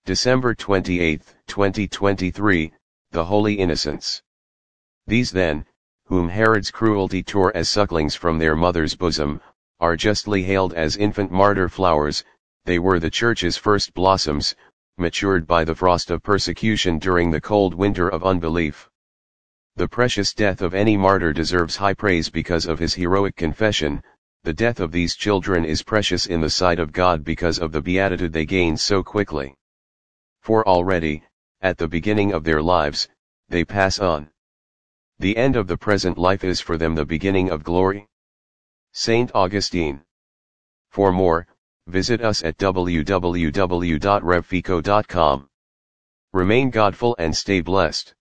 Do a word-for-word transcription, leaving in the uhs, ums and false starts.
December twenty-eighth, twenty twenty-three, the Holy Innocents. These then, whom Herod's cruelty tore as sucklings from their mother's bosom, are justly hailed as infant martyr flowers. They were the Church's first blossoms, matured by the frost of persecution during the cold winter of unbelief. The precious death of any martyr deserves high praise because of his heroic confession. The death of these children is precious in the sight of God because of the beatitude they gain so quickly. For already, at the beginning of their lives, they pass on. The end of the present life is for them the beginning of glory. Saint Augustine. For more, visit us at w w w dot rev fico dot com. Remain godful and stay blessed.